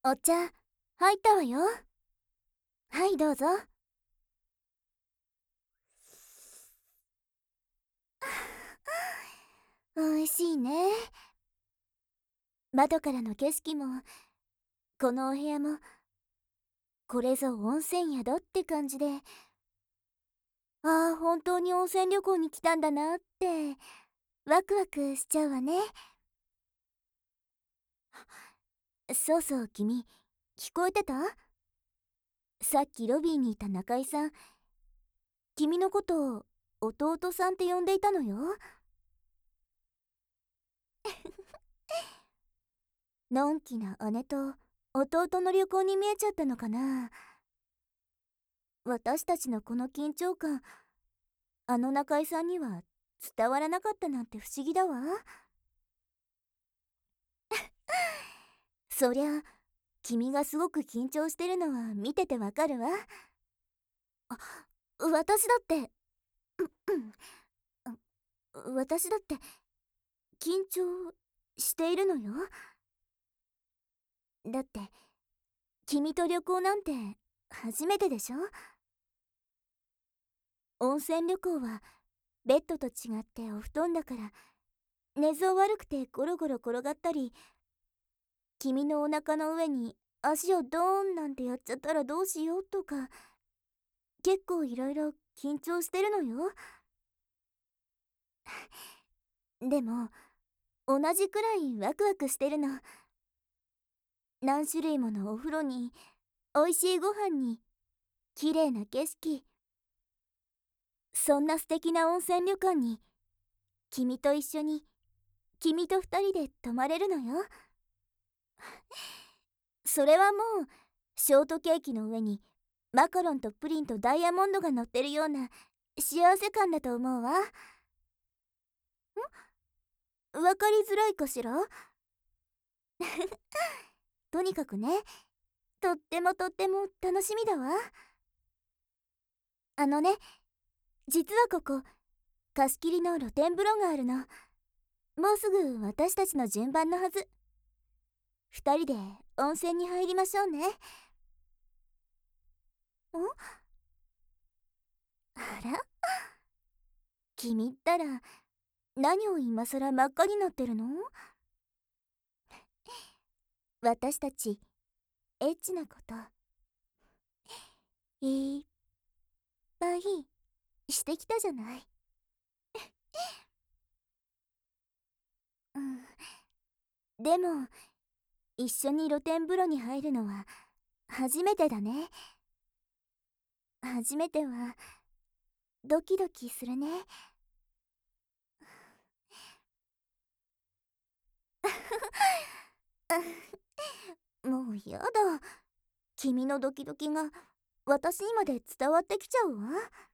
お茶、入ったわよ。はい、どうぞ。美味しいね。窓からの景色も、このお部屋も、これぞ温泉宿って感じで、ああ、本当に温泉旅行に来たんだなって、ワクワクしちゃうわね。そうそう、君、聞こえてた？さっきロビーにいた中井さん、君のことを弟さんって呼んでいたのよ。のんきな姉と弟の旅行に見えちゃったのかな。私たちのこの緊張感、あの中井さんには伝わらなかったなんて不思議だわ。そりゃ、君がすごく緊張してるのは見ててわかるわ。あ、私だって、私だって緊張しているのよ。だって、君と旅行なんて初めてでしょ？温泉旅行はベッドと違ってお布団だから、寝相悪くてゴロゴロ転がったり、君のお腹の上に足をドーンなんてやっちゃったらどうしようとか、結構いろいろ緊張してるのよ。でも、同じくらいワクワクしてるの。何種類ものお風呂に、美味しいご飯に、綺麗な景色。そんな素敵な温泉旅館に、君と一緒に、君と二人で泊まれるのよ。それはもう、ショートケーキの上に、マカロンとプリンとダイヤモンドが乗ってるような、幸せ感だと思うわ。わかりづらいかしら？とにかくね、とってもとっても楽しみだわ。あのね、実はここ、貸し切りの露天風呂があるの。もうすぐ私たちの順番のはず。二人で温泉に入りましょうね。あら、君ったら、何を今さら真っ赤になってるの？私たち、エッチなこと、いっぱいしてきたじゃない。うん。でも、一緒に露天風呂に入るのは、初めてだね。初めては、ドキドキするね。もうやだ。君のドキドキが私にまで伝わってきちゃうわ。